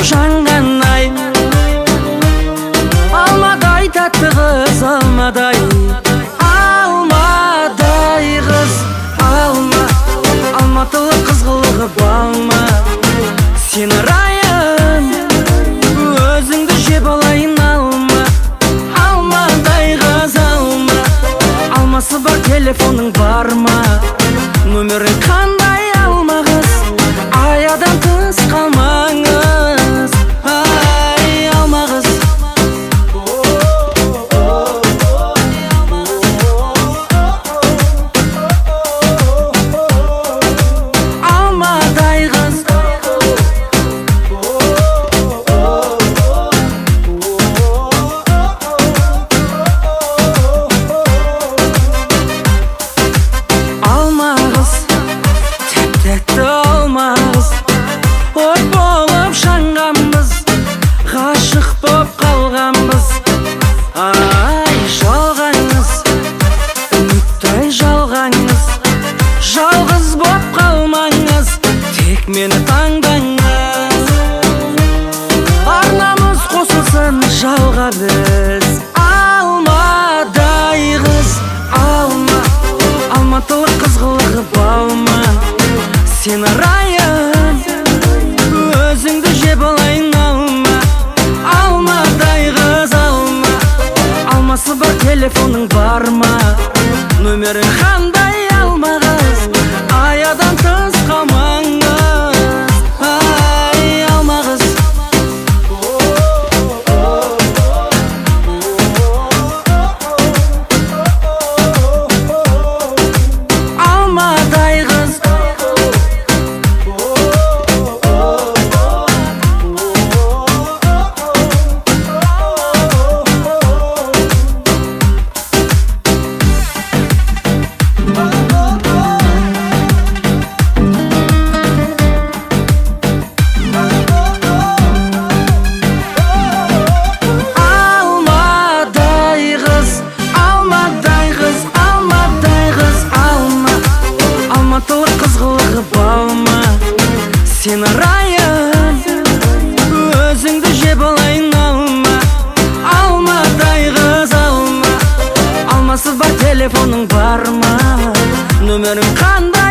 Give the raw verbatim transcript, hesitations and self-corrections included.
жанған ай. Алмадай тәтті қыз, алмадай, алмадай қыз, алма. Алматылы қызғылығы балма. Сен райын, өзіңді жеп алайын, алма. Алмадай қыз, алма. Алмасы бар телефоның бар ма? Нөмірің қандай, алма қыз? Аядан тыс қалмаңыз, ай, алма қыз. Алмадай қыз, алма қыз, тәп-тәтті алма қыз. От болып жанғанбыз, ғашық боп қалғанбыз. Ай, жалғаңыз, үміттай жалғаңыз. Жалғыз боп қалмаңыз, тек мені таңдаңыз. Арнамыз қосылсын жалға біз. Алмадай қыз, алма. Алматылы қызғылығы балма. Сен райын, өзіңді жеп алайын, алма. Алмадай қыз, алма. Алмасы бар телефоның бар ма? Нөмірің қандай, алма қыз? Аядан тыс қалмаңыз, ай, алма қыз. Алмадай қыз, қызғылығы балма. Сен райын, өзіңді жеп алайын, алма. Алмадай қыз, алма. Алмасы бар телефоның бар ма? Нөмірің қандай?